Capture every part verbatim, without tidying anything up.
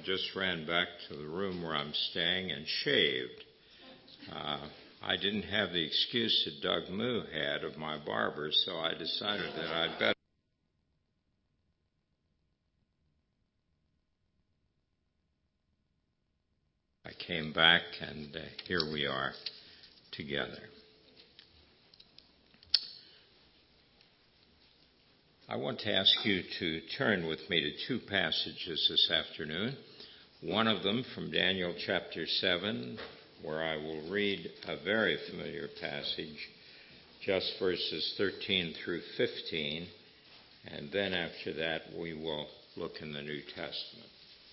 just ran back to the room where I'm staying and shaved. Uh, I didn't have the excuse that Doug Moo had of my barber, so I decided that I'd better. I came back, and uh, here we are together. I want to ask you to turn with me to two passages this afternoon. One of them from Daniel chapter seven, where I will read a very familiar passage, just verses thirteen through fifteen, and then after that we will look in the New Testament.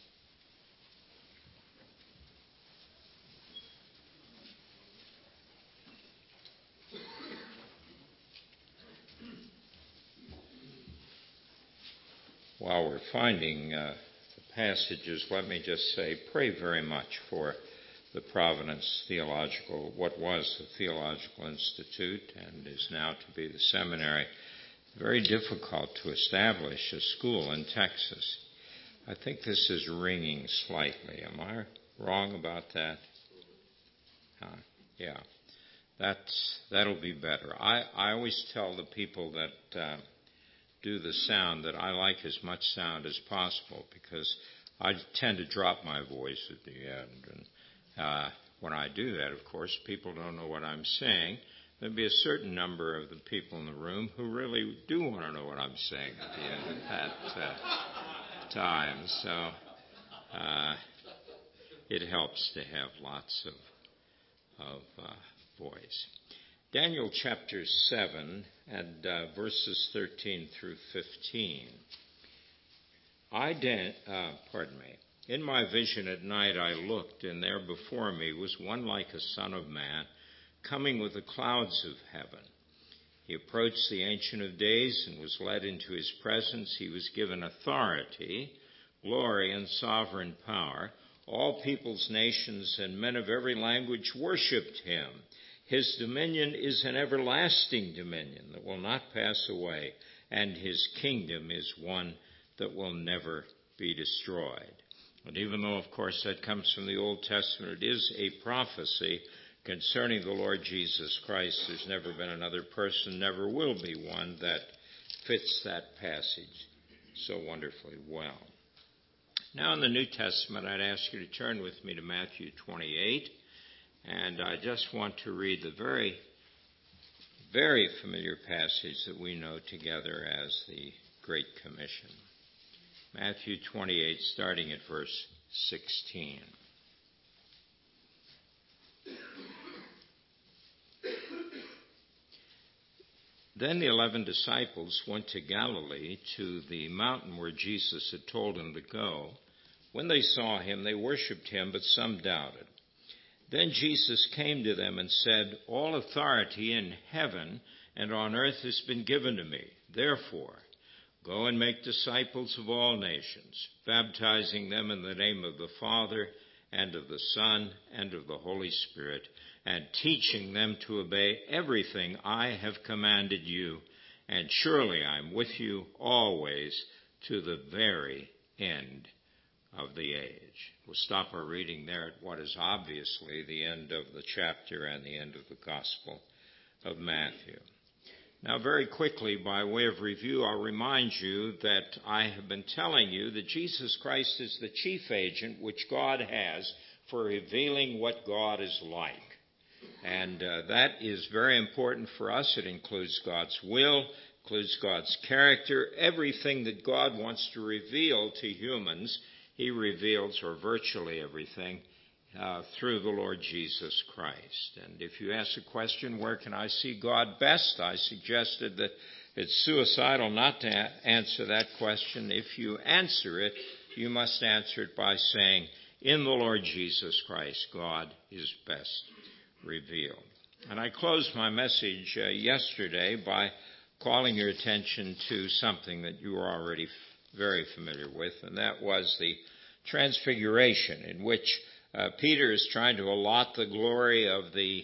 While we're finding uh, the passages, let me just say, pray very much for the Providence Theological, what was the Theological Institute and is now to be the seminary. Very difficult to establish a school in Texas. I think this is ringing slightly. Am I wrong about that? Huh? Yeah, that's that'll be better. I, I always tell the people that uh, do the sound that I like as much sound as possible, because I tend to drop my voice at the end. And uh, when I do that, of course, people don't know what I'm saying. There'll be a certain number of the people in the room who really do want to know what I'm saying at the end of that uh, time. So uh, it helps to have lots of, of uh, voice. Daniel chapter seven and uh, verses thirteen through fifteen. I, dan- uh, pardon me. In my vision at night I looked, and there before me was one like a son of man, coming with the clouds of heaven. He approached the Ancient of Days and was led into his presence. He was given authority, glory, and sovereign power. All peoples, nations, and men of every language worshipped him. His dominion is an everlasting dominion that will not pass away, and his kingdom is one that will never be destroyed. And even though, of course, that comes from the Old Testament, it is a prophecy concerning the Lord Jesus Christ. There's never been another person, never will be one, that fits that passage so wonderfully well. Now in the New Testament, I'd ask you to turn with me to Matthew twenty-eight. And I just want to read the very, very familiar passage that we know together as the Great Commission. Matthew twenty-eight, starting at verse sixteen. Then the eleven disciples went to Galilee, to the mountain where Jesus had told them to go. When they saw him, they worshipped him, but some doubted. Then Jesus came to them and said, all authority in heaven and on earth has been given to me. Therefore, go and make disciples of all nations, baptizing them in the name of the Father and of the Son and of the Holy Spirit, and teaching them to obey everything I have commanded you. And surely I am with you always to the very end of the age. We'll stop our reading there at what is obviously the end of the chapter and the end of the Gospel of Matthew. Now, very quickly, by way of review, I'll remind you that I have been telling you that Jesus Christ is the chief agent which God has for revealing what God is like. And uh, that is very important for us. It includes God's will, includes God's character, everything that God wants to reveal to humans. He reveals, or virtually everything, uh, through the Lord Jesus Christ. And if you ask the question, where can I see God best? I suggested that it's suicidal not to a- answer that question. If you answer it, you must answer it by saying, in the Lord Jesus Christ, God is best revealed. And I closed my message uh, yesterday by calling your attention to something that you are already very familiar with, and that was the Transfiguration, in which uh, Peter is trying to allot the glory of the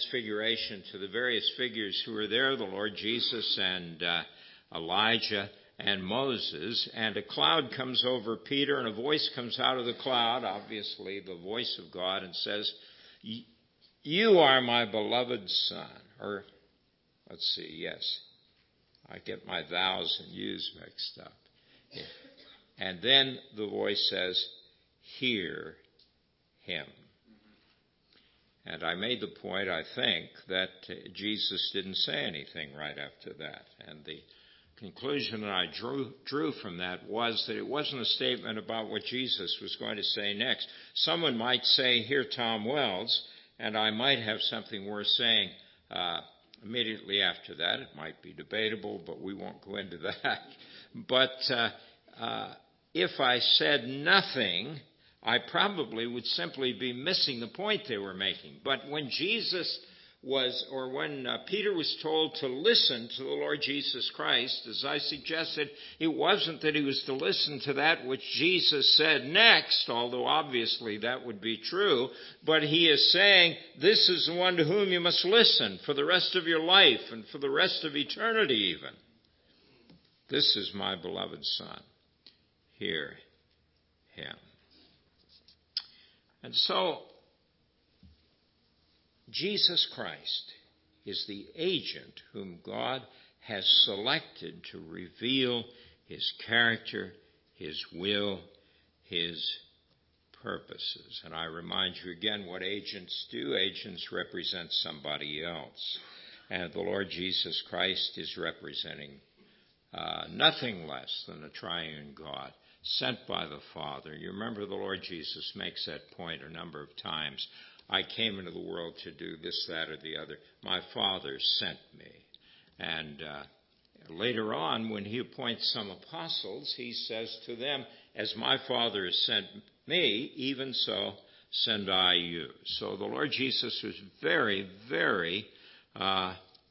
Transfiguration to the various figures who were there, the Lord Jesus and uh, Elijah and Moses, and a cloud comes over Peter, and a voice comes out of the cloud, obviously the voice of God, and says, "You are my beloved son." Or, let's see, yes, I get my thous and yous mixed up. And then the voice says, "Hear him." And I made the point, I think, that Jesus didn't say anything right after that. And the conclusion that I drew, drew from that was that it wasn't a statement about what Jesus was going to say next. Someone might say, "Hear Tom Wells," and I might have something worth saying uh, immediately after that. It might be debatable, but we won't go into that. But uh, uh, if I said nothing, I probably would simply be missing the point they were making. But when Jesus was, or when uh, Peter was told to listen to the Lord Jesus Christ, as I suggested, it wasn't that he was to listen to that which Jesus said next, although obviously that would be true, but he is saying, this is the one to whom you must listen for the rest of your life and for the rest of eternity even. This is my beloved Son. Hear him. And so, Jesus Christ is the agent whom God has selected to reveal his character, his will, his purposes. And I remind you again what agents do. Agents represent somebody else. And the Lord Jesus Christ is representing uh, nothing less than the triune God, sent by the Father. You remember the Lord Jesus makes that point a number of times. I came into the world to do this, that, or the other. My Father sent me. And uh, later on, when he appoints some apostles, he says to them, as my Father has sent me, even so send I you. So the Lord Jesus was very, very uh,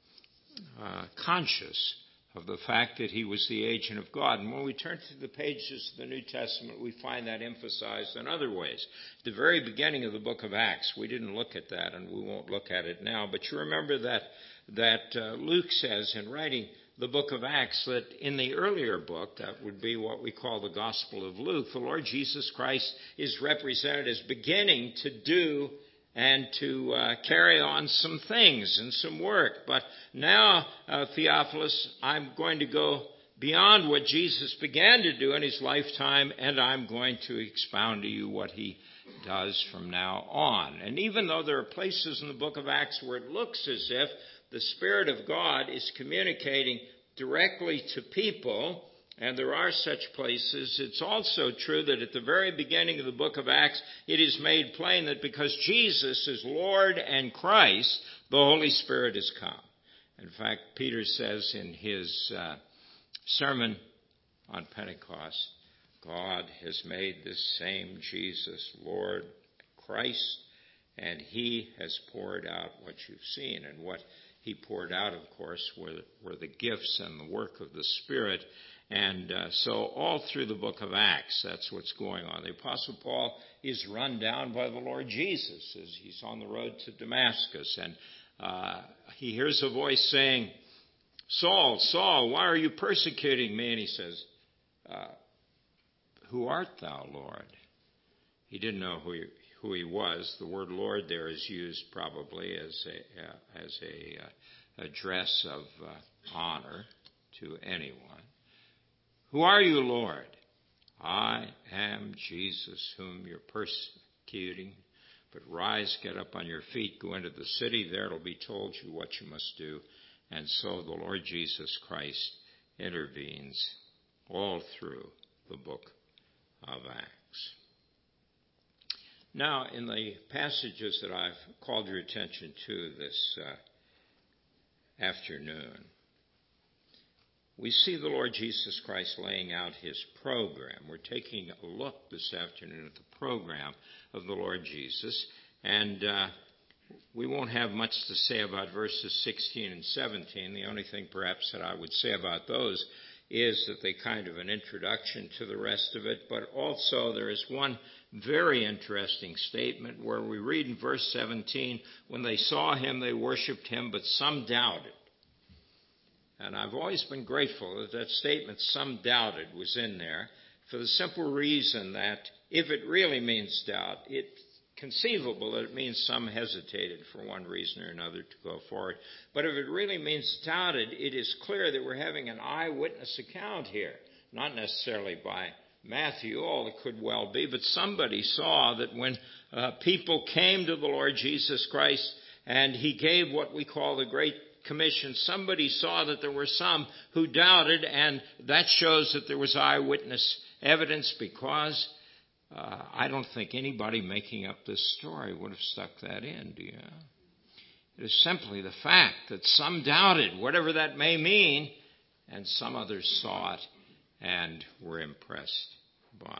uh, conscious of the fact that he was the agent of God. And when we turn to the pages of the New Testament, we find that emphasized in other ways. The very beginning of the book of Acts, we didn't look at that, and we won't look at it now, but you remember that, that uh, Luke says in writing the book of Acts that in the earlier book, that would be what we call the Gospel of Luke, the Lord Jesus Christ is represented as beginning to do and to uh, carry on some things and some work. But now, uh, Theophilus, I'm going to go beyond what Jesus began to do in his lifetime, and I'm going to expound to you what he does from now on. And even though there are places in the book of Acts where it looks as if the Spirit of God is communicating directly to people, and there are such places, it's also true that at the very beginning of the book of Acts, it is made plain that because Jesus is Lord and Christ, the Holy Spirit has come. In fact, Peter says in his uh, sermon on Pentecost, God has made this same Jesus Lord, Christ, and he has poured out what you've seen. And what he poured out, of course, were, were the gifts and the work of the Spirit. And uh, so all through the book of Acts, that's what's going on. The Apostle Paul is run down by the Lord Jesus as he's on the road to Damascus. And uh, he hears a voice saying, Saul, Saul, why are you persecuting me? And he says, uh, who art thou, Lord? He didn't know who he, who he was. The word Lord there is used probably as a, uh, as a uh, address of uh, honor to anyone. Who are you, Lord? I am Jesus, whom you're persecuting. But rise, get up on your feet, go into the city. There it'll be told you what you must do. And so the Lord Jesus Christ intervenes all through the book of Acts. Now, in the passages that I've called your attention to this uh, afternoon, we see the Lord Jesus Christ laying out his program. We're taking a look this afternoon at the program of the Lord Jesus. And uh, we won't have much to say about verses sixteen and seventeen. The only thing perhaps that I would say about those is that they kind of an introduction to the rest of it. But also there is one very interesting statement where we read in verse seventeen, when they saw him, they worshipped him, but some doubted. And I've always been grateful that that statement, some doubted, was in there, for the simple reason that if it really means doubt, it's conceivable that it means some hesitated for one reason or another to go forward. But if it really means doubted, it is clear that we're having an eyewitness account here, not necessarily by Matthew, all it could well be, but somebody saw that when uh, people came to the Lord Jesus Christ and he gave what we call the Great Commission, somebody saw that there were some who doubted, and that shows that there was eyewitness evidence, because uh, I don't think anybody making up this story would have stuck that in, do you? It is simply the fact that some doubted, whatever that may mean, and some others saw it and were impressed by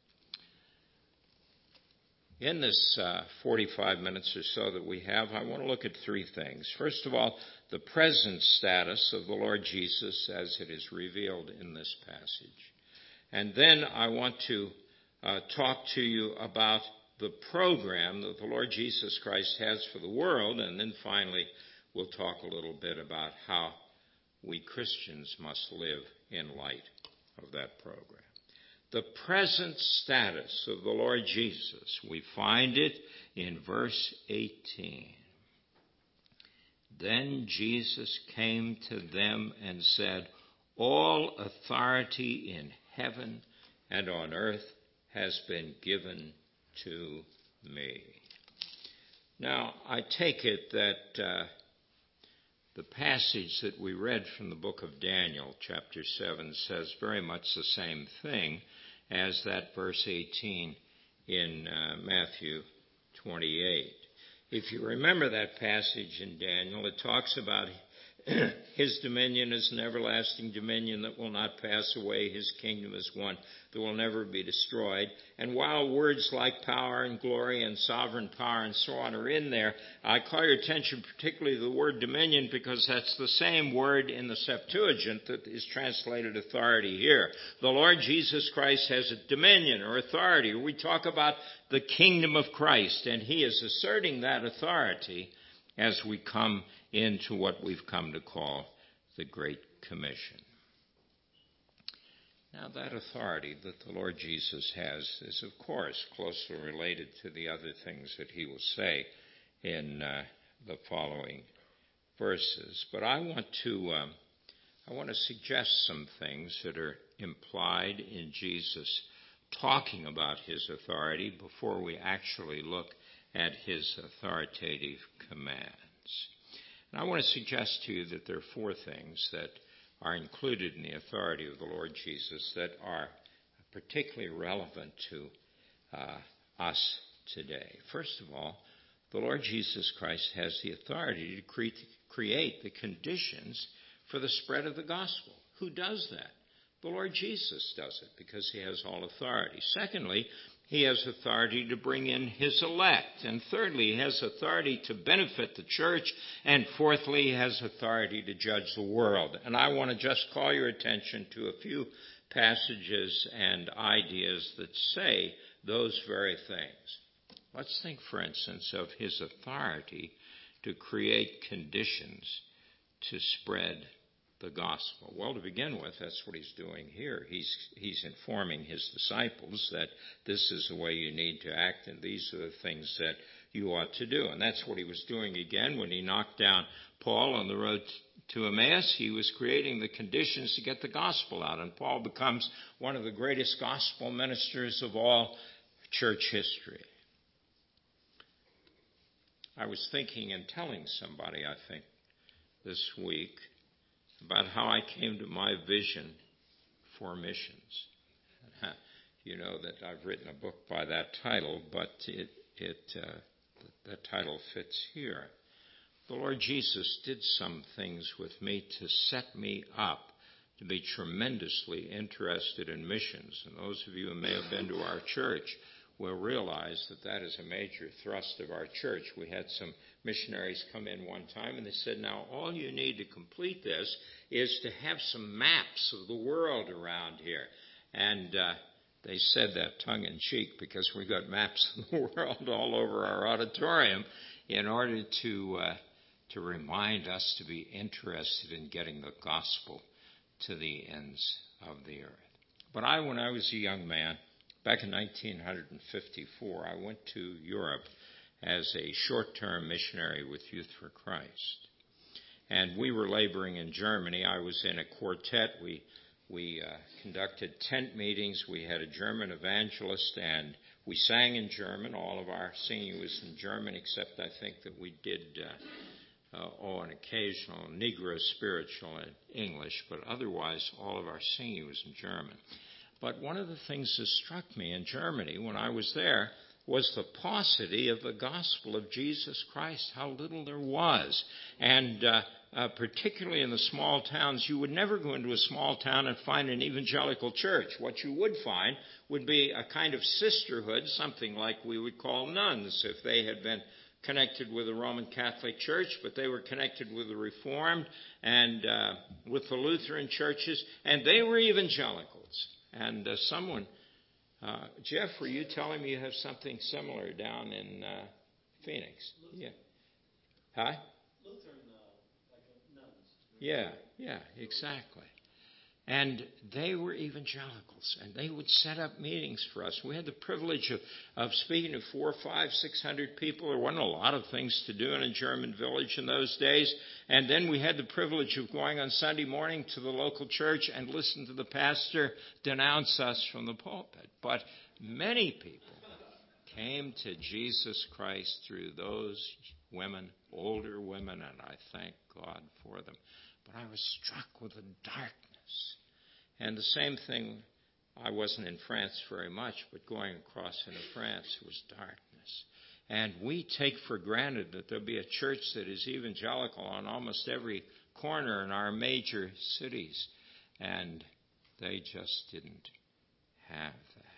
it. In this uh, forty-five minutes or so that we have, I want to look at three things. First of all, the present status of the Lord Jesus as it is revealed in this passage. And then I want to uh, talk to you about the program that the Lord Jesus Christ has for the world. And then finally, we'll talk a little bit about how we Christians must live in light of that program. The present status of the Lord Jesus, we find it in verse eighteen. Then Jesus came to them and said, all authority in heaven and on earth has been given to me. Now, I take it that uh, the passage that we read from the book of Daniel, chapter seven, says very much the same thing as that verse eighteen in uh, Matthew twenty-eight. If you remember that passage in Daniel, it talks about his dominion is an everlasting dominion that will not pass away. His kingdom is one that will never be destroyed. And while words like power and glory and sovereign power and so on are in there, I call your attention particularly to the word dominion, because that's the same word in the Septuagint that is translated authority here. The Lord Jesus Christ has a dominion or authority. We talk about the kingdom of Christ, and he is asserting that authority as we come into what we've come to call the Great Commission. Now, that authority that the Lord Jesus has is, of course, closely related to the other things that he will say in uh, the following verses. But I want to um, I want to suggest some things that are implied in Jesus talking about his authority before we actually look at his authoritative commands. And I want to suggest to you that there are four things that are included in the authority of the Lord Jesus that are particularly relevant to uh, us today. First of all, the Lord Jesus Christ has the authority to cre- create the conditions for the spread of the gospel. Who does that? The Lord Jesus does it, because he has all authority. Secondly, he has authority to bring in his elect. And thirdly, he has authority to benefit the church. And fourthly, he has authority to judge the world. And I want to just call your attention to a few passages and ideas that say those very things. Let's think, for instance, of his authority to create conditions to spread the gospel. Well, to begin with, that's what he's doing here. He's he's informing his disciples that this is the way you need to act, and these are the things that you ought to do. And that's what he was doing again when he knocked down Paul on the road to Emmaus. He was creating the conditions to get the gospel out, and Paul becomes one of the greatest gospel ministers of all church history. I was thinking and telling somebody, I think, this week about how I came to my vision for missions. You know that I've written a book by that title, but it, it uh, the, the title fits here. The Lord Jesus did some things with me to set me up to be tremendously interested in missions. And those of you who may have been to our church will realize that that is a major thrust of our church. We had some missionaries come in one time, and they said, now, all you need to complete this is to have some maps of the world around here. And uh, they said that tongue-in-cheek, because we got maps of the world all over our auditorium in order to uh, to remind us to be interested in getting the gospel to the ends of the earth. But I, when I was a young man, back in nineteen fifty-four, I went to Europe as a short-term missionary with Youth for Christ. And we were laboring in Germany. I was in a quartet. We we uh, conducted tent meetings. We had a German evangelist, and we sang in German. All of our singing was in German, except I think that we did uh, uh, oh, an occasional Negro spiritual in English, but otherwise all of our singing was in German. But one of the things that struck me in Germany when I was there was the paucity of the gospel of Jesus Christ, how little there was. And uh, uh, particularly in the small towns, you would never go into a small town and find an evangelical church. What you would find would be a kind of sisterhood, something like we would call nuns, if they had been connected with the Roman Catholic Church, but they were connected with the Reformed and uh, with the Lutheran churches, and they were evangelicals. And uh, someone... Uh, Jeff, were you telling me you have something similar down in uh, Phoenix? Lutheran. Yeah. Huh? Lutheran, uh, like a nuns. Yeah, yeah, exactly. And they were evangelicals, and they would set up meetings for us. We had the privilege of, of speaking to four, five, six hundred people. There wasn't a lot of things to do in a German village in those days. And then we had the privilege of going on Sunday morning to the local church and listen to the pastor denounce us from the pulpit. But many people came to Jesus Christ through those women, older women, and I thank God for them. But I was struck with the darkness. And the same thing, I wasn't in France very much, but going across into France was darkness. And we take for granted that there'll be a church that is evangelical on almost every corner in our major cities. And they just didn't have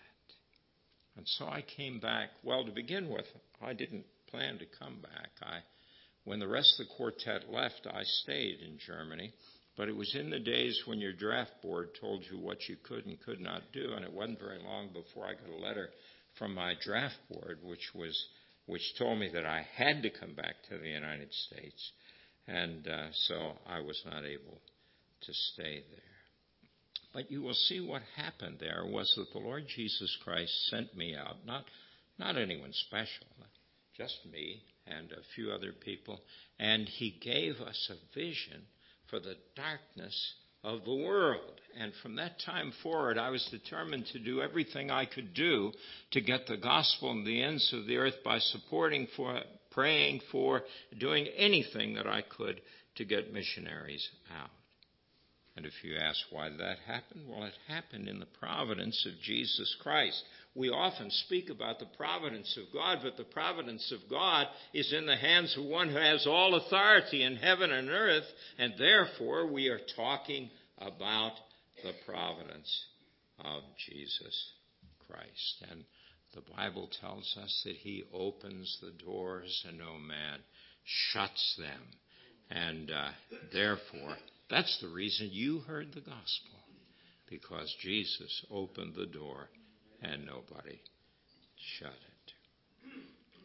that. And so I came back. Well, to begin with, I didn't plan to come back. I, when the rest of the quartet left, I stayed in Germany. But it was in the days when your draft board told you what you could and could not do, and it wasn't very long before I got a letter from my draft board, which was which told me that I had to come back to the United States, and uh, so I was not able to stay there. But you will see what happened there was that the Lord Jesus Christ sent me out, not not anyone special, just me and a few other people, and He gave us a vision for the darkness of the world. And from that time forward, I was determined to do everything I could do to get the gospel in the ends of the earth by supporting for, praying for, doing anything that I could to get missionaries out. And if you ask why that happened, well, it happened in the providence of Jesus Christ. We often speak about the providence of God, but the providence of God is in the hands of one who has all authority in heaven and earth, and therefore we are talking about the providence of Jesus Christ. And the Bible tells us that He opens the doors and no man shuts them. And uh, therefore, that's the reason you heard the gospel, because Jesus opened the door and nobody shut it.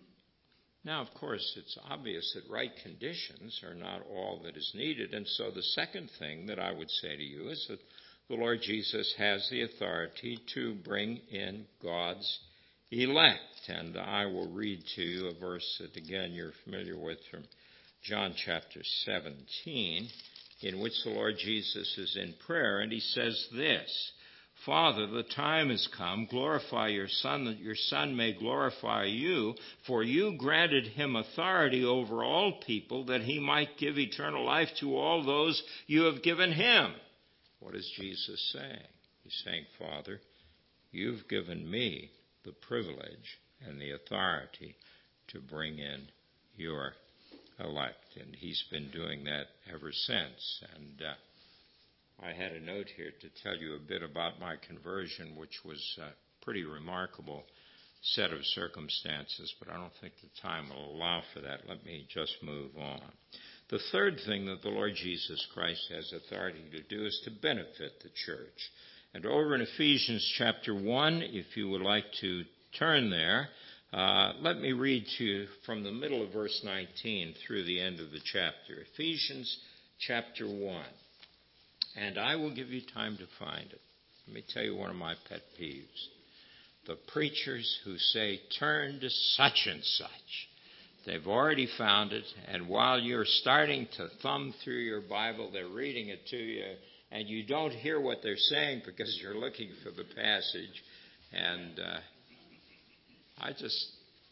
Now, of course, it's obvious that right conditions are not all that is needed. And so the second thing that I would say to you is that the Lord Jesus has the authority to bring in God's elect. And I will read to you a verse that, again, you're familiar with from John chapter seventeen, in which the Lord Jesus is in prayer, and He says this, Father, the time has come, glorify your Son, that your Son may glorify you, for you granted Him authority over all people, that He might give eternal life to all those you have given Him. What is Jesus saying? He's saying, Father, you've given me the privilege and the authority to bring in your elect. And He's been doing that ever since. And uh, I had a note here to tell you a bit about my conversion, which was a pretty remarkable set of circumstances, but I don't think the time will allow for that. Let me just move on. The third thing that the Lord Jesus Christ has authority to do is to benefit the church. And over in Ephesians chapter one, if you would like to turn there, Uh, let me read to you from the middle of verse nineteen through the end of the chapter. Ephesians chapter one. And I will give you time to find it. Let me tell you one of my pet peeves. The preachers who say, turn to such and such. They've already found it, and while you're starting to thumb through your Bible, they're reading it to you, and you don't hear what they're saying because you're looking for the passage. And uh, I just,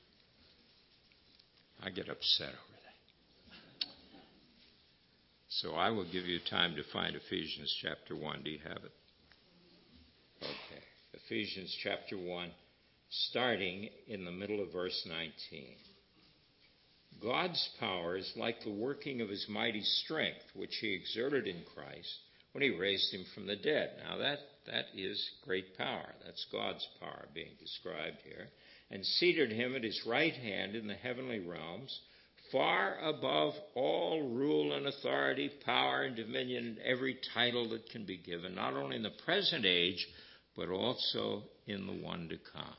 I get upset over that. So I will give you time to find Ephesians chapter one. Do you have it? Okay. Ephesians chapter one, starting in the middle of verse nineteen. God's power is like the working of his mighty strength, which he exerted in Christ when he raised him from the dead. Now that, that is great power. That's God's power being described here. And seated him at his right hand in the heavenly realms, far above all rule and authority, power and dominion, and every title that can be given, not only in the present age, but also in the one to come.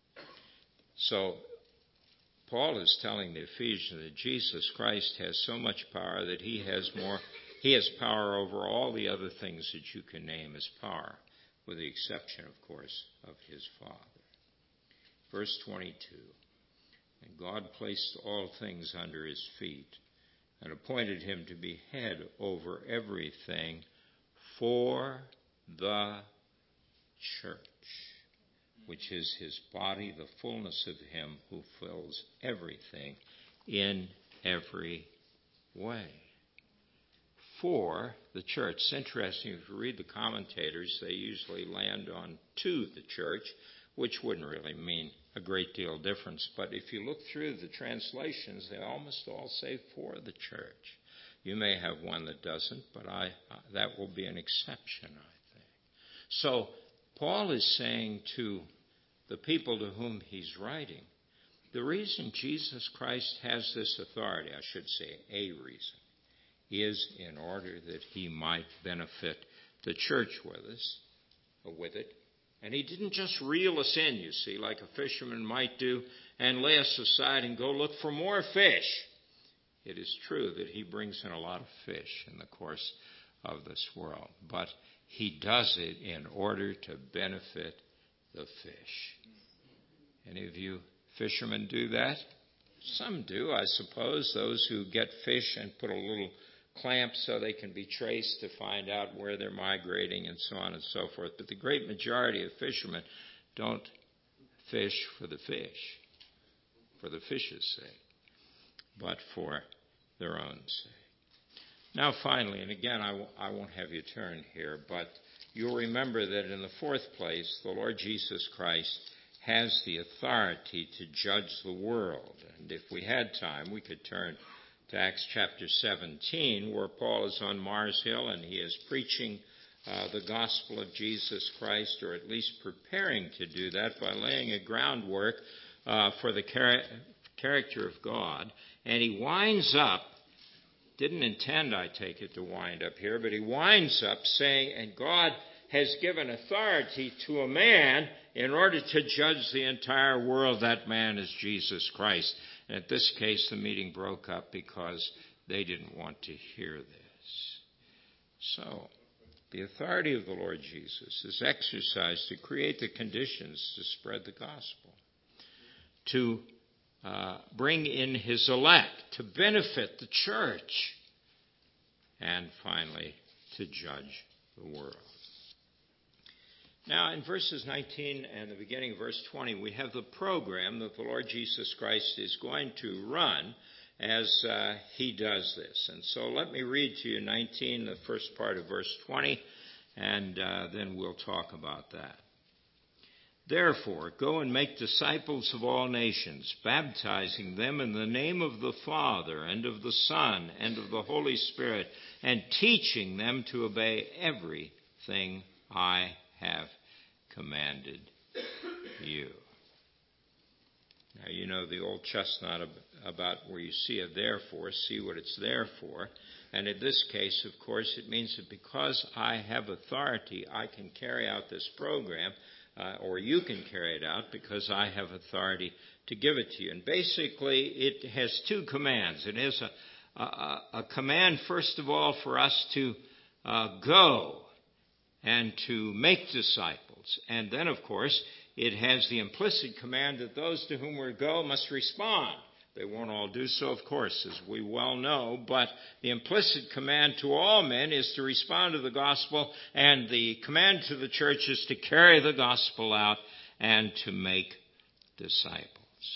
So, Paul is telling the Ephesians that Jesus Christ has so much power that he has more, he has power over all the other things that you can name as power, with the exception, of course, of his Father. Verse twenty-two, and God placed all things under his feet and appointed him to be head over everything for the church, which is his body, the fullness of him who fills everything in every way. For the church. It's interesting, if you read the commentators, they usually land on to the church, which wouldn't really mean a great deal of difference. But if you look through the translations, they almost all say for the church. You may have one that doesn't, but I uh, that will be an exception, I think. So Paul is saying to the people to whom he's writing, the reason Jesus Christ has this authority, I should say a reason, is in order that he might benefit the church with us, with it. And he didn't just reel us in, you see, like a fisherman might do, and lay us aside and go look for more fish. It is true that he brings in a lot of fish in the course of this world, but he does it in order to benefit the fish. Any of you fishermen do that? Some do, I suppose. Those who get fish and put a little clamp so they can be traced to find out where they're migrating and so on and so forth. But the great majority of fishermen don't fish for the fish, for the fish's sake, but for their own sake. Now finally, and again, I, w- I won't have you turn here, but you'll remember that in the fourth place, the Lord Jesus Christ has the authority to judge the world. And if we had time, we could turn to Acts chapter seventeen, where Paul is on Mars Hill and he is preaching uh, the gospel of Jesus Christ, or at least preparing to do that by laying a groundwork uh, for the char- character of God. And he winds up, didn't intend, I take it, to wind up here, but he winds up saying, and God has given authority to a man in order to judge the entire world. That man is Jesus Christ. And in this case, the meeting broke up because they didn't want to hear this. So, the authority of the Lord Jesus is exercised to create the conditions to spread the gospel, to uh, bring in his elect, to benefit the church, and finally, to judge the world. Now, in verses nineteen and the beginning of verse twenty, we have the program that the Lord Jesus Christ is going to run as uh, he does this. And so let me read to you nineteen, the first part of verse twenty, and uh, then we'll talk about that. Therefore, go and make disciples of all nations, baptizing them in the name of the Father and of the Son and of the Holy Spirit, and teaching them to obey everything I have commanded you. Now, you know the old chestnut about where you see a therefore, see what it's there for. And in this case, of course, it means that because I have authority, I can carry out this program uh, or you can carry it out because I have authority to give it to you. And basically, it has two commands. It has a, a, a command, first of all, for us to uh, go and to make disciples. And then, of course, it has the implicit command that those to whom we go must respond. They won't all do so, of course, as we well know, but the implicit command to all men is to respond to the gospel, and the command to the church is to carry the gospel out and to make disciples.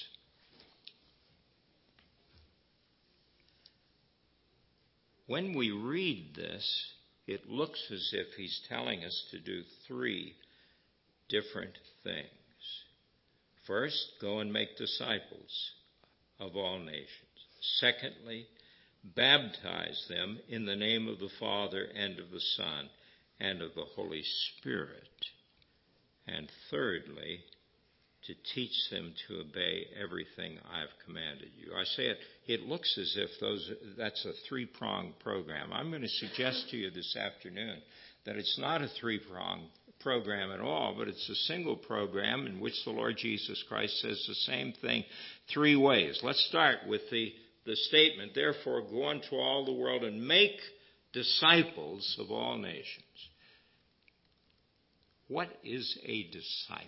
When we read this, it looks as if he's telling us to do three different things. First, go and make disciples of all nations. Secondly, baptize them in the name of the Father and of the Son and of the Holy Spirit. And thirdly, to teach them to obey everything I've commanded you. I say it, it looks as if those that's a three-pronged program. I'm going to suggest to you this afternoon that it's not a three-pronged program at all, but it's a single program in which the Lord Jesus Christ says the same thing three ways. Let's start with the, the statement, therefore go into all the world and make disciples of all nations. What is a disciple?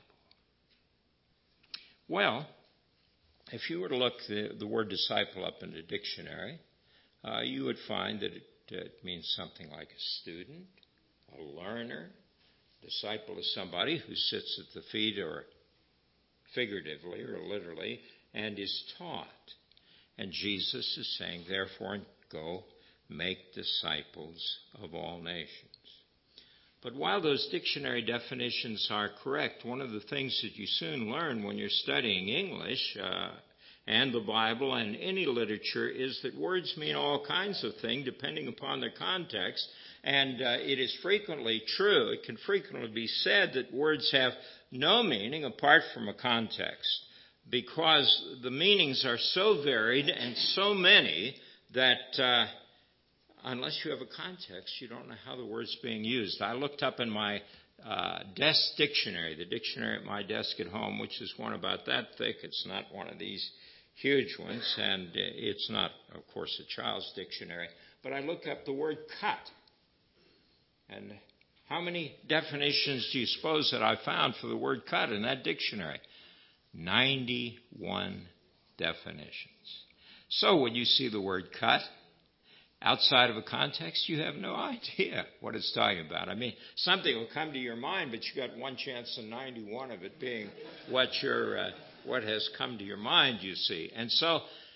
Well, if you were to look the, the word disciple up in the dictionary, uh, you would find that it, it means something like a student, a learner. Disciple is somebody who sits at the feet, or figuratively or literally, and is taught. And Jesus is saying, therefore, go make disciples of all nations. But while those dictionary definitions are correct, one of the things that you soon learn when you're studying English uh, and the Bible and any literature is that words mean all kinds of things depending upon their context. And uh, it is frequently true, it can frequently be said that words have no meaning apart from a context, because the meanings are so varied and so many that uh, unless you have a context, you don't know how the word's being used. I looked up in my uh, desk dictionary, the dictionary at my desk at home, which is one about that thick. It's not one of these huge ones, and it's not, of course, a child's dictionary. But I looked up the word cut. And how many definitions do you suppose that I found for the word cut in that dictionary? ninety-one definitions. So when you see the word cut outside of a context, you have no idea what it's talking about. I mean, something will come to your mind, but you got one chance in ninety-one of it being what your uh, what has come to your mind, you see. And so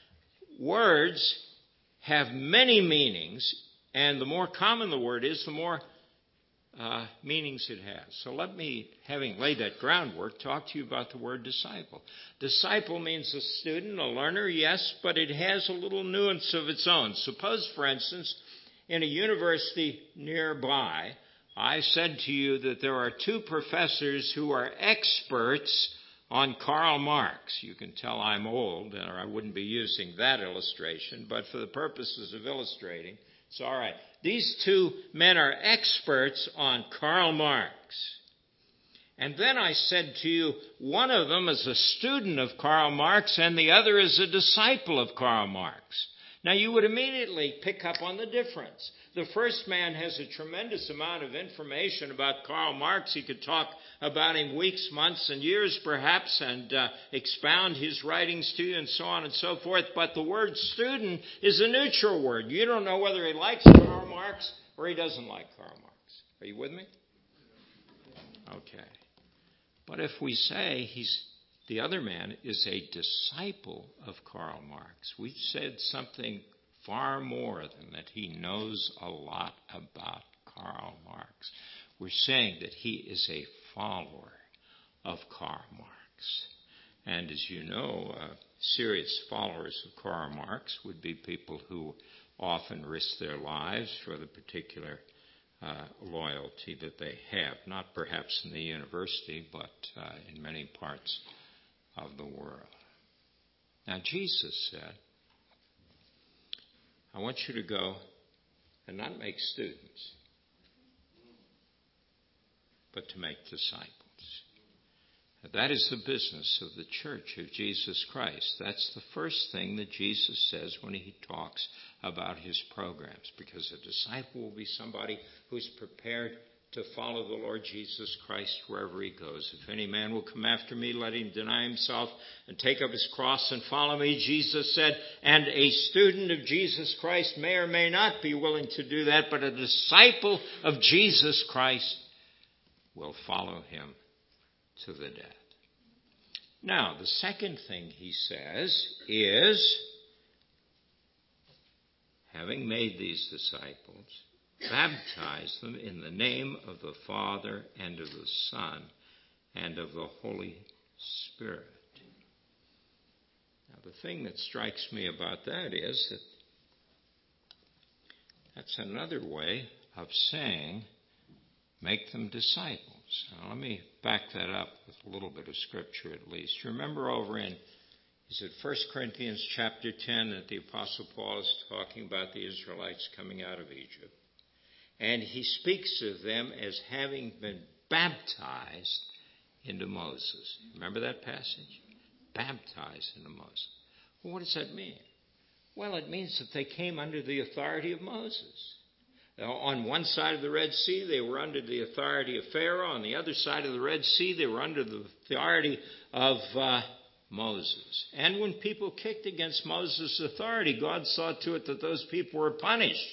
words have many meanings, and the more common the word is, the more Uh, meanings it has. So let me, having laid that groundwork, talk to you about the word disciple. Disciple means a student, a learner, yes, but it has a little nuance of its own. Suppose, for instance, in a university nearby, I said to you that there are two professors who are experts on Karl Marx. You can tell I'm old, or I wouldn't be using that illustration, but for the purposes of illustrating, it's all right. These two men are experts on Karl Marx. And then I said to you, one of them is a student of Karl Marx and the other is a disciple of Karl Marx. Now you would immediately pick up on the difference. The first man has a tremendous amount of information about Karl Marx. He could talk about him weeks, months, and years perhaps, and uh, expound his writings to you and so on and so forth. But the word student is a neutral word. You don't know whether he likes Karl Marx or he doesn't like Karl Marx. Are you with me? Okay. But if we say he's the other man is a disciple of Karl Marx, we've said something far more than that he knows a lot about Karl Marx. We're saying that he is a follower of Karl Marx. And as you know, uh, serious followers of Karl Marx would be people who often risk their lives for the particular uh, loyalty that they have, not perhaps in the university, but uh, in many parts of the world. Now, Jesus said, I want you to go and not make students, but to make disciples. That is the business of the church of Jesus Christ. That's the first thing that Jesus says when he talks about his programs, because a disciple will be somebody who's prepared to follow the Lord Jesus Christ wherever he goes. If any man will come after me, let him deny himself and take up his cross and follow me, Jesus said. And a student of Jesus Christ may or may not be willing to do that, but a disciple of Jesus Christ will follow him to the death. Now, the second thing he says is, having made these disciples, baptize them in the name of the Father and of the Son and of the Holy Spirit. Now, the thing that strikes me about that is that that's another way of saying, make them disciples. Now, let me back that up with a little bit of scripture at least. Remember over in, is it First Corinthians chapter ten that the Apostle Paul is talking about the Israelites coming out of Egypt? And he speaks of them as having been baptized into Moses. Remember that passage? Baptized into Moses. Well, what does that mean? Well, it means that they came under the authority of Moses. Now, on one side of the Red Sea, they were under the authority of Pharaoh. On the other side of the Red Sea, they were under the authority of uh, Moses. And when people kicked against Moses' authority, God saw to it that those people were punished.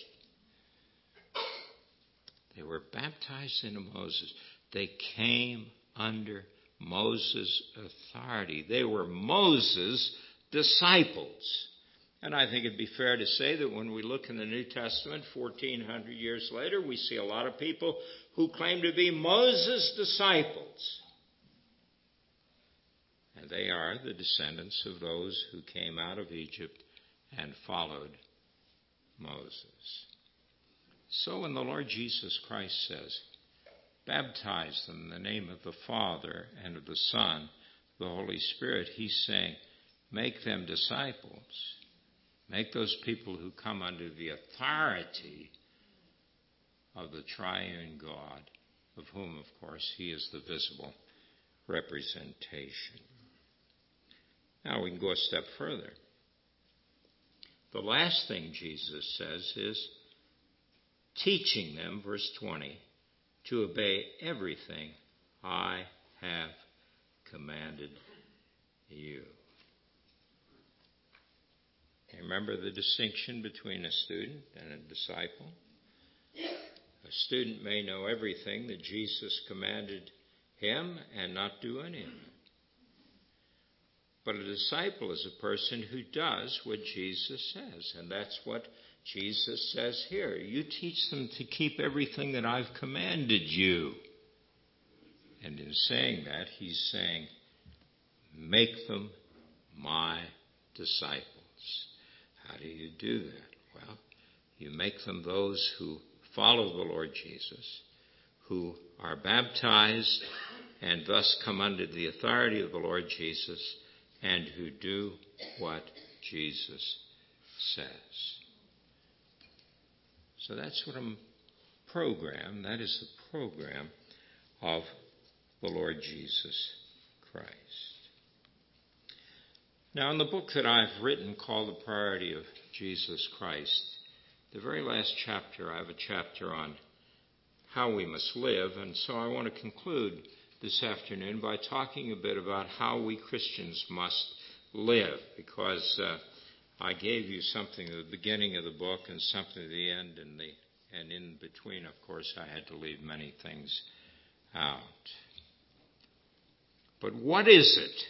They were baptized into Moses. They came under Moses' authority. They were Moses' disciples. And I think it'd be fair to say that when we look in the New Testament, fourteen hundred years later, we see a lot of people who claim to be Moses' disciples. And they are the descendants of those who came out of Egypt and followed Moses. So when the Lord Jesus Christ says, baptize them in the name of the Father and of the Son, the Holy Spirit, he's saying, make them disciples. Make those people who come under the authority of the triune God, of whom, of course, he is the visible representation. Now we can go a step further. The last thing Jesus says is teaching them, verse twenty, to obey everything I have commanded you. Remember the distinction between a student and a disciple? A student may know everything that Jesus commanded him and not do any of it. But a disciple is a person who does what Jesus says, and that's what Jesus says here. You teach them to keep everything that I've commanded you. And in saying that, he's saying, make them my disciples. How do you do that? Well, you make them those who follow the Lord Jesus, who are baptized and thus come under the authority of the Lord Jesus, and who do what Jesus says. So that's what a program, that is the program of the Lord Jesus Christ. Now, in the book that I've written called The Priority of Jesus Christ, the very last chapter, I have a chapter on how we must live, and so I want to conclude this afternoon by talking a bit about how we Christians must live, because uh, I gave you something at the beginning of the book and something at the end, and, the, and in between, of course, I had to leave many things out. But what is it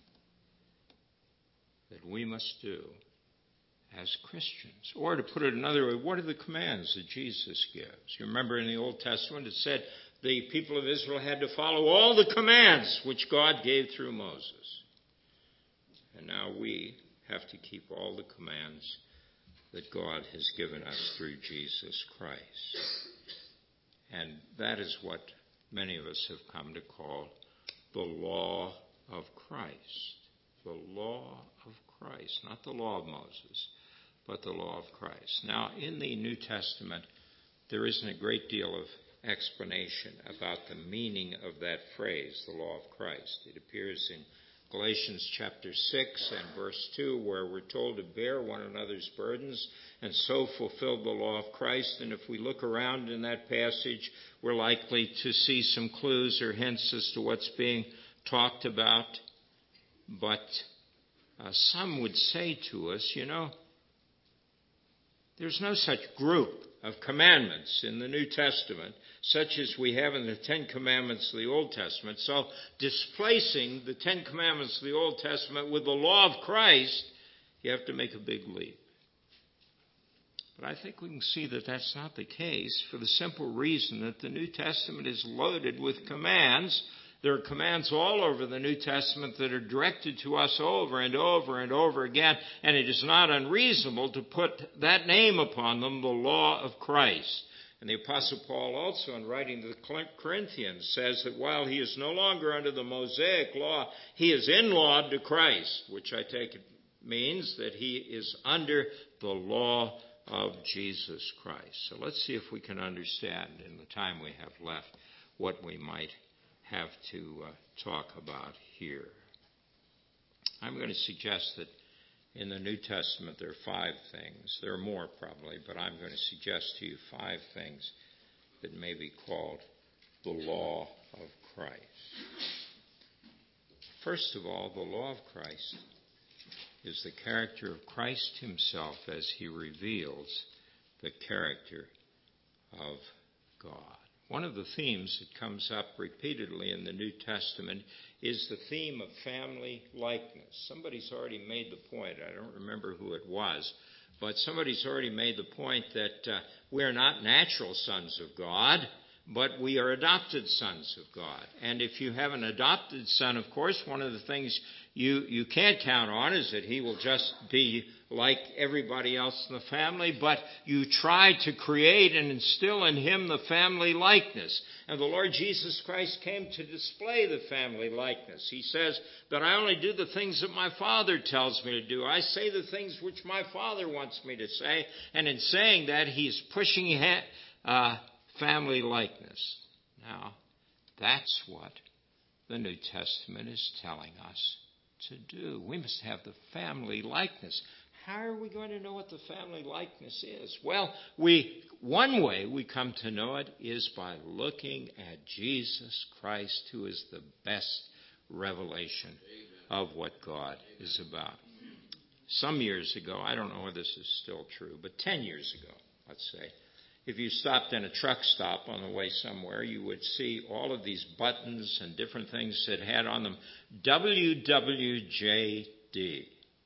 that we must do as Christians? Or to put it another way, what are the commands that Jesus gives? You remember in the Old Testament it said the people of Israel had to follow all the commands which God gave through Moses. And now we have to keep all the commands that God has given us through Jesus Christ. And that is what many of us have come to call the law of Christ. The law of Christ, not the law of Moses, but the law of Christ. Now, in the New Testament, there isn't a great deal of explanation about the meaning of that phrase, the law of Christ. It appears in Galatians chapter six and verse two, where we're told to bear one another's burdens and so fulfill the law of Christ. And if we look around in that passage, we're likely to see some clues or hints as to what's being talked about. But uh, some would say to us, you know, there's no such group of commandments in the New Testament, such as we have in the Ten Commandments of the Old Testament. So displacing the Ten Commandments of the Old Testament with the law of Christ, you have to make a big leap. But I think we can see that that's not the case for the simple reason that the New Testament is loaded with commands. There are commands all over the New Testament that are directed to us over and over and over again, and it is not unreasonable to put that name upon them, the law of Christ. And the Apostle Paul also, in writing to the Corinthians, says that while he is no longer under the Mosaic law, he is in law to Christ, which I take it means that he is under the law of Jesus Christ. So let's see if we can understand in the time we have left what we might have to uh, talk about here. I'm going to suggest that in the New Testament there are five things. There are more probably, but I'm going to suggest to you five things that may be called the law of Christ. First of all, the law of Christ is the character of Christ himself as he reveals the character of God. One of the themes that comes up repeatedly in the New Testament is the theme of family likeness. Somebody's already made the point, I don't remember who it was, but somebody's already made the point that uh, we're not natural sons of God, but we are adopted sons of God. And if you have an adopted son, of course, one of the things you, you can't count on is that he will just be like everybody else in the family, but you try to create and instill in him the family likeness. And the Lord Jesus Christ came to display the family likeness. He says that I only do the things that my Father tells me to do. I say the things which my Father wants me to say. And in saying that, he's pushing uh, family likeness. Now, that's what the New Testament is telling us to do. We must have the family likeness. How are we going to know what the family likeness is? Well, we one way we come to know it is by looking at Jesus Christ, who is the best revelation of what God is about. Some years ago, I don't know whether this is still true, but ten years ago, let's say, if you stopped in a truck stop on the way somewhere, you would see all of these buttons and different things that had on them W W J D.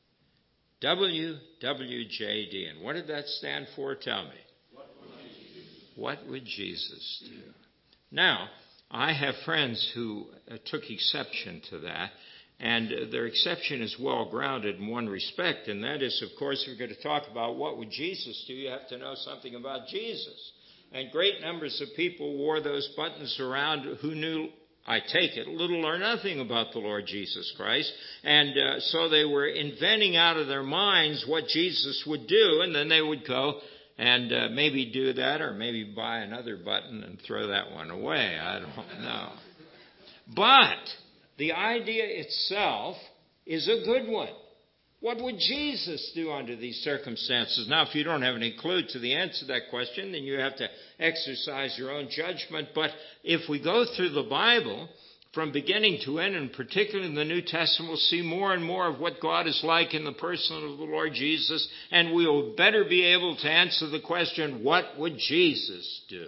W W J D. And what did that stand for? Tell me. What would Jesus, what would Jesus do? Now, I have friends who uh, took exception to that, and uh, their exception is well grounded in one respect, and that is, of course, if you're going to talk about what would Jesus do, you have to know something about Jesus. And great numbers of people wore those buttons around who knew, I take it, little or nothing about the Lord Jesus Christ. And uh, so they were inventing out of their minds what Jesus would do, and then they would go and uh, maybe do that or maybe buy another button and throw that one away. I don't know. But the idea itself is a good one. What would Jesus do under these circumstances? Now, if you don't have any clue to the answer to that question, then you have to exercise your own judgment. But if we go through the Bible from beginning to end, and particularly in the New Testament, we'll see more and more of what God is like in the person of the Lord Jesus, and we will better be able to answer the question, what would Jesus do?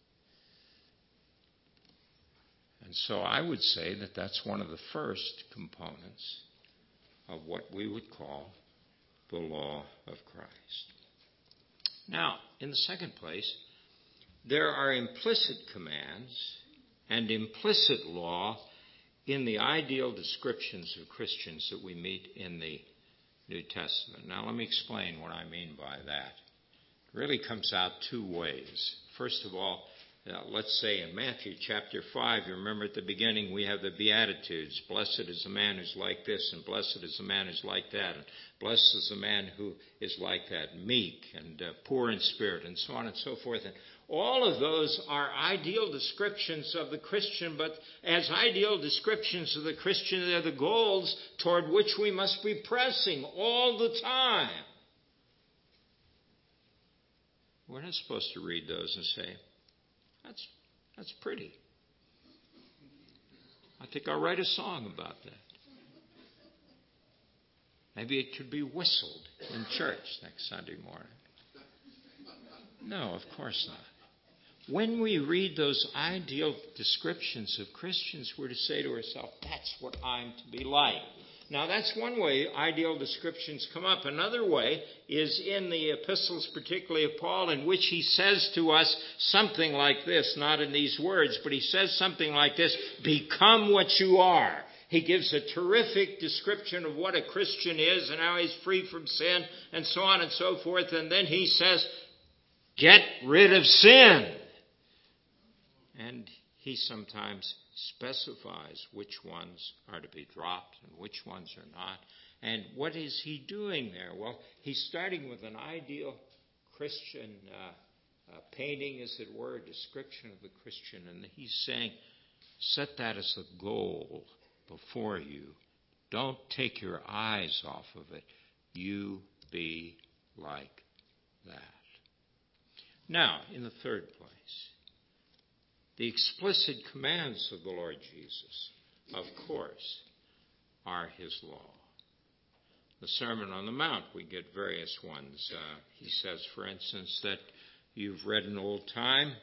And so I would say that that's one of the first components of what we would call the law of Christ. Now, in the second place, there are implicit commands and implicit law in the ideal descriptions of Christians that we meet in the New Testament. Now, let me explain what I mean by that. It really comes out two ways. First of all, Uh, let's say in Matthew chapter five, you remember at the beginning we have the Beatitudes. Blessed is the man who's like this, and blessed is the man who's like that, and blessed is the man who is like that, meek and uh, poor in spirit, and so on and so forth. And all of those are ideal descriptions of the Christian, but as ideal descriptions of the Christian, they're the goals toward which we must be pressing all the time. We're not supposed to read those and say, That's that's pretty. I think I'll write a song about that. Maybe it could be whistled in church next Sunday morning. No, of course not. When we read those ideal descriptions of Christians, we're to say to ourselves, that's what I'm to be like. Now, that's one way ideal descriptions come up. Another way is in the epistles, particularly of Paul, in which he says to us something like this, not in these words, but he says something like this, become what you are. He gives a terrific description of what a Christian is and how he's free from sin and so on and so forth. And then he says, get rid of sin. And he sometimes specifies which ones are to be dropped and which ones are not. And what is he doing there? Well, he's starting with an ideal Christian uh, uh, painting, as it were, a description of the Christian. And he's saying, set that as a goal before you. Don't take your eyes off of it. You be like that. Now, in the third place, the explicit commands of the Lord Jesus, of course, are his law. The Sermon on the Mount, we get various ones. Uh, he says, for instance, that you've read in old time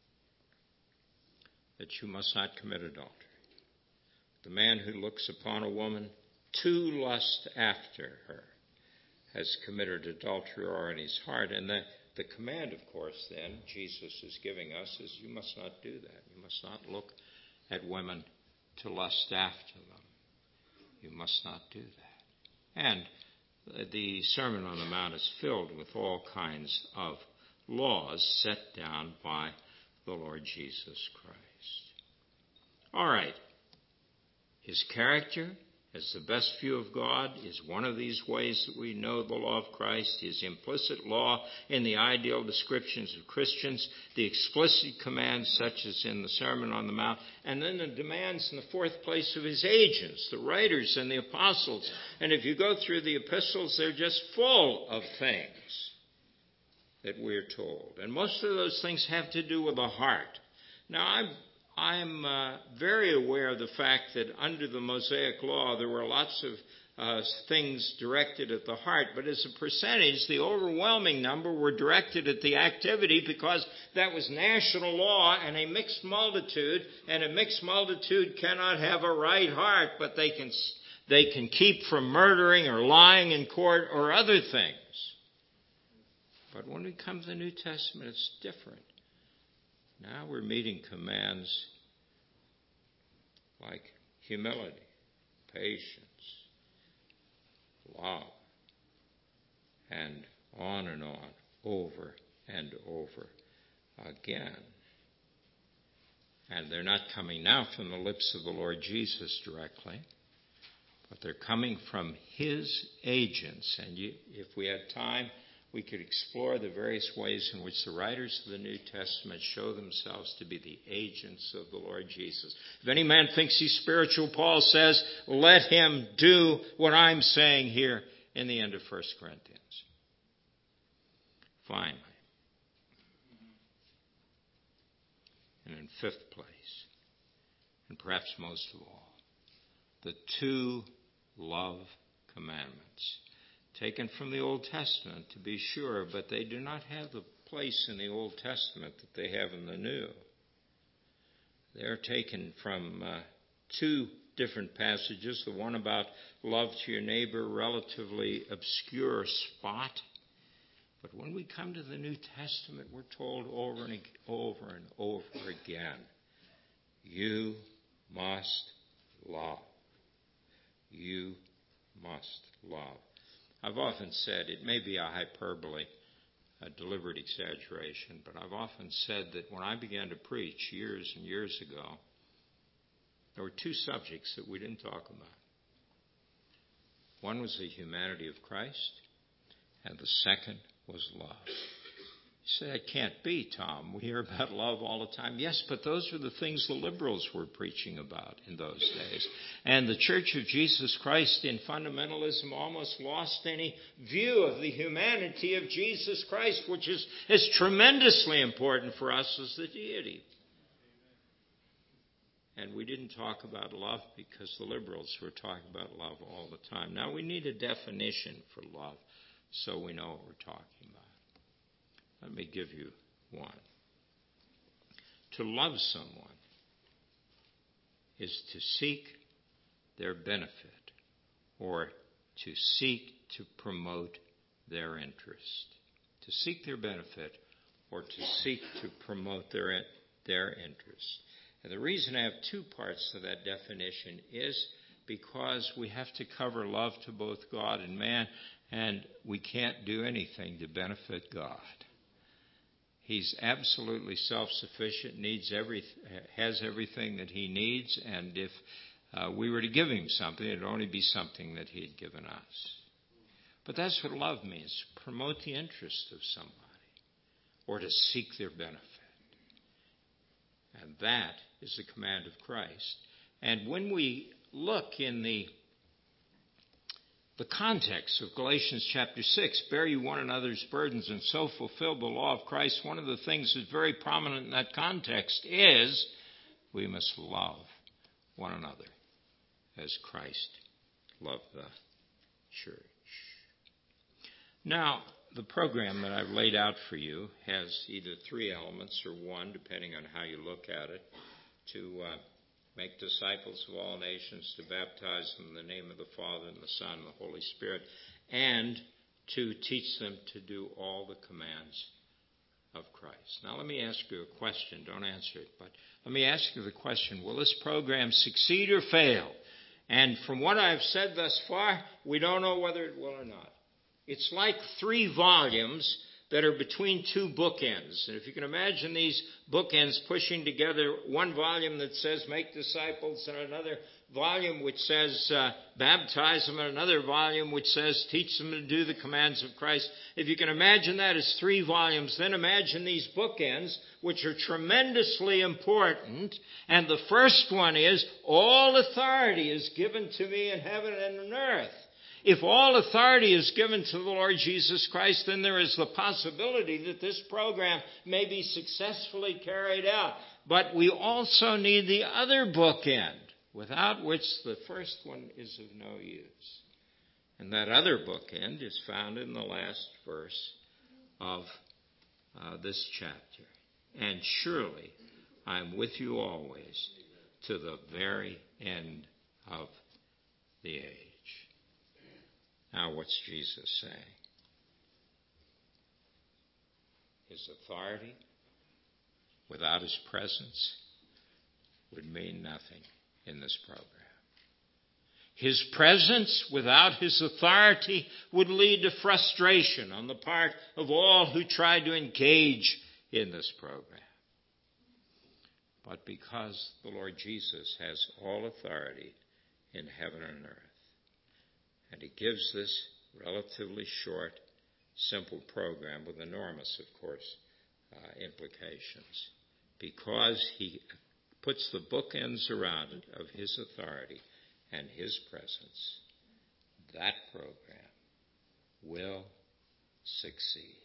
that you must not commit adultery. The man who looks upon a woman to lust after her has committed adultery in his heart. And the, the command, of course, then, Jesus is giving us is you must not do that. You must not look at women to lust after them. You must not do that. And the Sermon on the Mount is filled with all kinds of laws set down by the Lord Jesus Christ. All right. His character as the best view of God is one of these ways that we know the law of Christ. His implicit law in the ideal descriptions of Christians, the explicit commands such as in the Sermon on the Mount, and then the demands in the fourth place of his agents, the writers and the apostles. And if you go through the epistles, they're just full of things that we're told. And most of those things have to do with the heart. Now, I'm I'm uh, very aware of the fact that under the Mosaic law there were lots of uh, things directed at the heart, but as a percentage, the overwhelming number were directed at the activity because that was national law and a mixed multitude, and a mixed multitude cannot have a right heart, but they can they can keep from murdering or lying in court or other things. But when we come to the New Testament, it's different. Now we're meeting commands like humility, patience, love, and on and on, over and over again. And they're not coming now from the lips of the Lord Jesus directly, but they're coming from his agents. And you, if we had time, we could explore the various ways in which the writers of the New Testament show themselves to be the agents of the Lord Jesus. If any man thinks he's spiritual, Paul says, let him do what I'm saying here in the end of First Corinthians. Finally, and in fifth place, and perhaps most of all, the two love commandments. Taken from the Old Testament, to be sure, but they do not have the place in the Old Testament that they have in the New. They're taken from uh, two different passages. The one about love to your neighbor, relatively obscure spot. But when we come to the New Testament, we're told over and over and over again, you must love. You must love. I've often said, it may be a hyperbole, a deliberate exaggeration, but I've often said that when I began to preach years and years ago, there were two subjects that we didn't talk about. One was the humanity of Christ, and the second was love. You say, that can't be, Tom. We hear about love all the time. Yes, but those are the things the liberals were preaching about in those days. And the Church of Jesus Christ in fundamentalism almost lost any view of the humanity of Jesus Christ, which is as tremendously important for us as the deity. And we didn't talk about love because the liberals were talking about love all the time. Now we need a definition for love so we know what we're talking about. Let me give you one. To love someone is to seek their benefit or to seek to promote their interest. To seek their benefit or to seek to promote their, their interest. And the reason I have two parts to that definition is because we have to cover love to both God and man, and we can't do anything to benefit God. He's absolutely self-sufficient, needs every, has everything that he needs, and if uh, we were to give him something, it would only be something that he had given us. But that's what love means, promote the interest of somebody, or to seek their benefit. And that is the command of Christ. And when we look in the The context of Galatians chapter six, bear you one another's burdens and so fulfill the law of Christ. One of the things that's very prominent in that context is we must love one another as Christ loved the church. Now, the program that I've laid out for you has either three elements or one, depending on how you look at it, to uh, make disciples of all nations, to baptize them in the name of the Father and the Son and the Holy Spirit, and to teach them to do all the commands of Christ. Now let me ask you a question. Don't answer it, but let me ask you the question, will this program succeed or fail? And from what I've said thus far, we don't know whether it will or not. It's like three volumes that are between two bookends. And if you can imagine these bookends pushing together, one volume that says make disciples and another volume which says uh, baptize them and another volume which says teach them to do the commands of Christ. If you can imagine that as three volumes, then imagine these bookends which are tremendously important. And the first one is all authority is given to me in heaven and on earth. If all authority is given to the Lord Jesus Christ, then there is the possibility that this program may be successfully carried out. But we also need the other bookend, without which the first one is of no use. And that other bookend is found in the last verse of uh, this chapter. And surely I am with you always to the very end of the age. Now, what's Jesus saying? His authority without his presence would mean nothing in this program. His presence without his authority would lead to frustration on the part of all who try to engage in this program. But because the Lord Jesus has all authority in heaven and earth, and he gives this relatively short, simple program with enormous, of course, uh, implications. Because he puts the bookends around it of his authority and his presence, that program will succeed.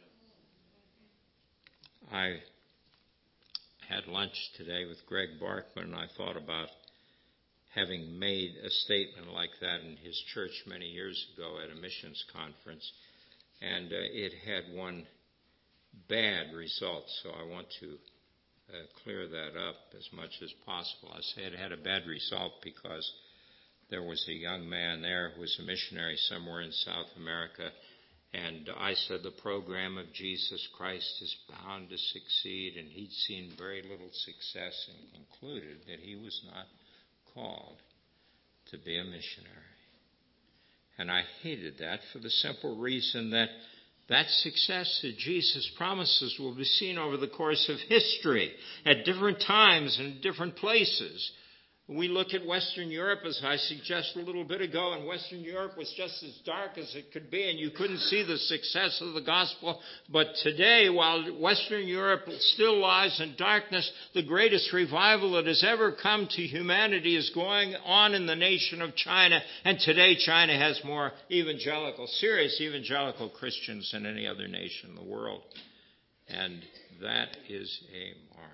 I had lunch today with Greg Barkman, and I thought about having made a statement like that in his church many years ago at a missions conference, and uh, it had one bad result, so I want to uh, clear that up as much as possible. I say it had a bad result because there was a young man there who was a missionary somewhere in South America, and I said the program of Jesus Christ is bound to succeed, and he'd seen very little success and concluded that he was not called to be a missionary. And I hated that for the simple reason that That success that Jesus promises will be seen over the course of history at different times and different places. We look at Western Europe, as I suggested a little bit ago, and Western Europe was just as dark as it could be, and you couldn't see the success of the gospel. But today, while Western Europe still lies in darkness, the greatest revival that has ever come to humanity is going on in the nation of China. And today, China has more evangelical, serious evangelical Christians than any other nation in the world. And that is a marvel.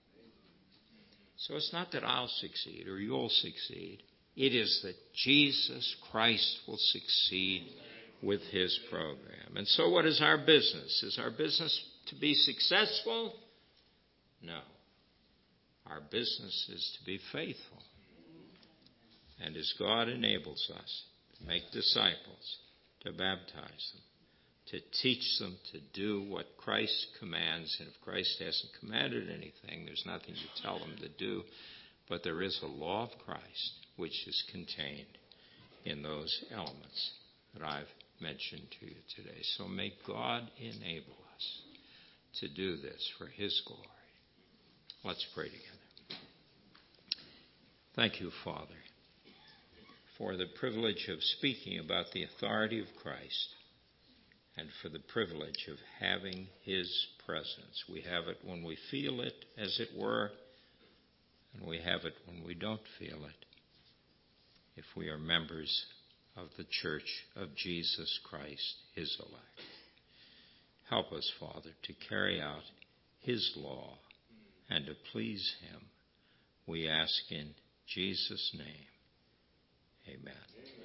So it's not that I'll succeed or you'll succeed. It is that Jesus Christ will succeed with his program. And so what is our business? Is our business to be successful? No. Our business is to be faithful. And as God enables us to make disciples, to baptize them, to teach them to do what Christ commands. And if Christ hasn't commanded anything, there's nothing to tell them to do. But there is a law of Christ which is contained in those elements that I've mentioned to you today. So may God enable us to do this for his glory. Let's pray together. Thank you, Father, for the privilege of speaking about the authority of Christ, and for the privilege of having his presence. We have it when we feel it, as it were, and we have it when we don't feel it, if we are members of the church of Jesus Christ, his elect. Help us, Father, to carry out his law and to please him. We ask in Jesus' name. Amen.